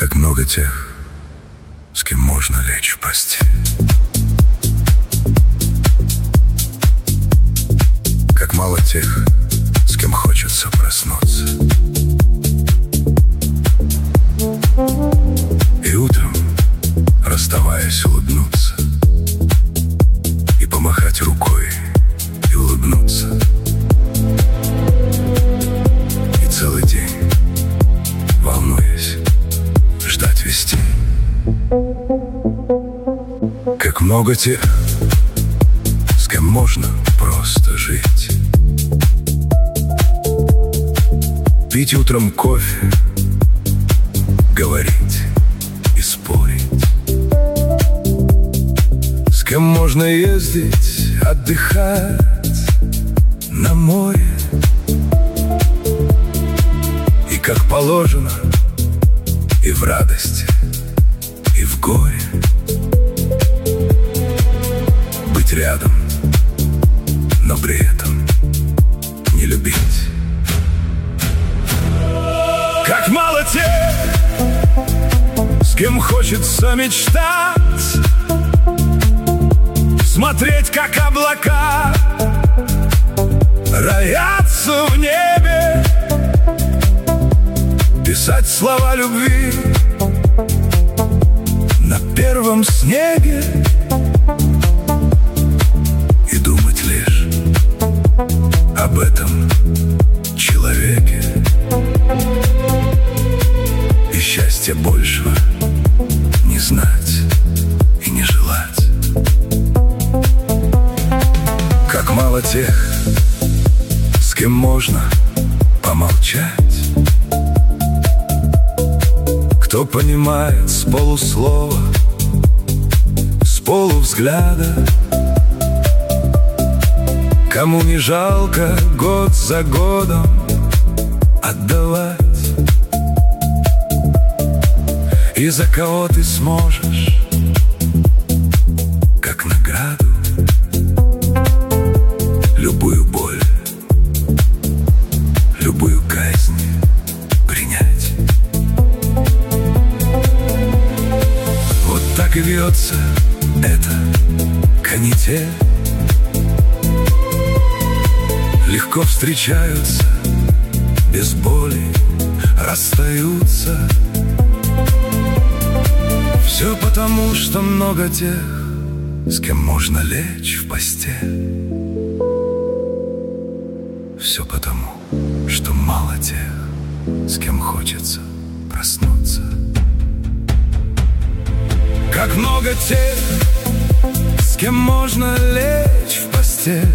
Как много тех, с кем можно лечь в постель. Как мало тех, с кем хочется проснуться. И утром, расставаясь, улыбнуться. И помахать рукой, и улыбнуться. И целый день, волнуясь, ждать вестей. Как много тех, с кем можно просто жить. Пить утром кофе, говорить и спорить. С кем можно ездить, отдыхать на море. И как положено, и в радости, и в горе. Быть рядом, но при этом не любить. Как мало тех, с кем хочется мечтать. Смотреть, как облака роятся в небе. Писать слова любви на первом снеге. И думать лишь об этом человеке. И счастья большего не знать и не желать. Как мало тех, с кем можно помолчать. Кто понимает с полуслова, с полувзгляда. Кому не жалко год за годом отдавать. И за кого ты сможешь, как награду, любую боль, любую казнь принять. Вот так и вьется эта канитель. Легко встречаются, без боли расстаются. Все потому, что много тех, с кем можно лечь в постель. Все потому, что мало тех, с кем хочется проснуться. Как много тех, с кем можно лечь в постель.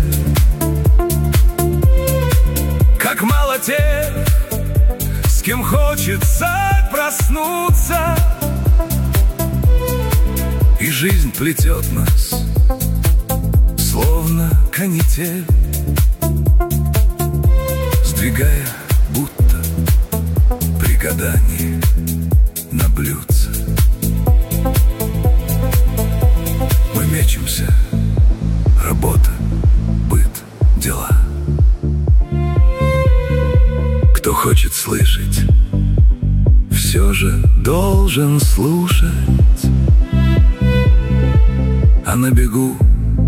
Как мало тех, с кем хочется проснуться. И жизнь плетет нас, словно канитель, сдвигая, будто при гадании на блюдце. Мы мечемся, работа, быт, дела. Кто хочет слышать, все же должен слушать. А на бегу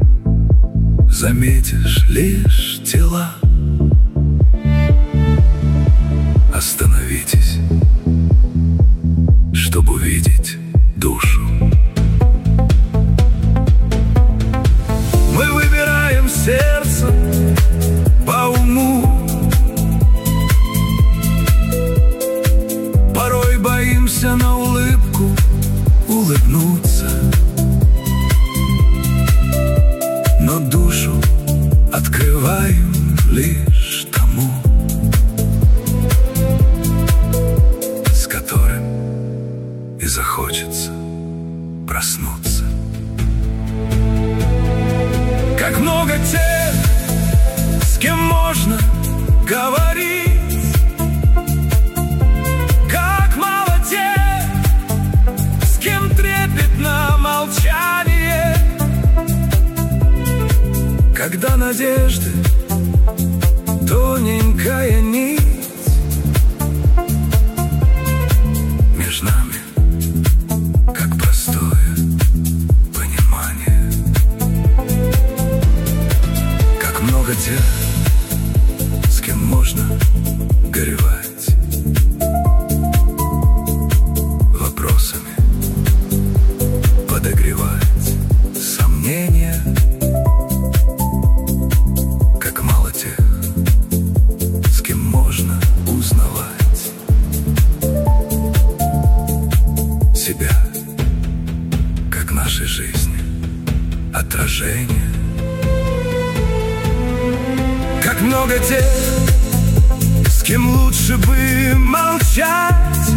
заметишь лишь тела. Остановитесь, чтобы увидеть душу. Мы выбираем сердце по уму. Порой боимся на улыбку улыбнуться. Но душу открываем лишь тому, с которым и захочется проснуться. Как много тех, с кем можно говорить. Как мало тех, с кем трепетно молчание. Когда надежды тоненькая нить между нами себя, как нашей жизни отражение. Как много тех, с кем лучше бы молчать,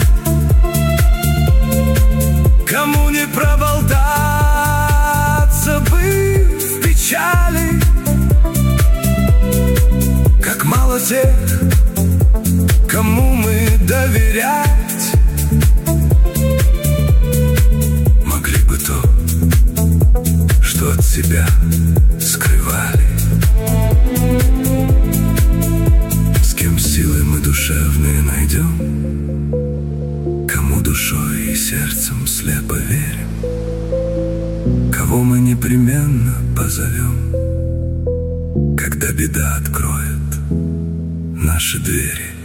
кому не проболтаться бы в печали. Как мало тех, кому мы доверять могли бы то, что от себя скрывали. С кем силы мы душевные найдем, кому душой и сердцем слепо верим, кого мы непременно позовем, когда беда откроет наши двери.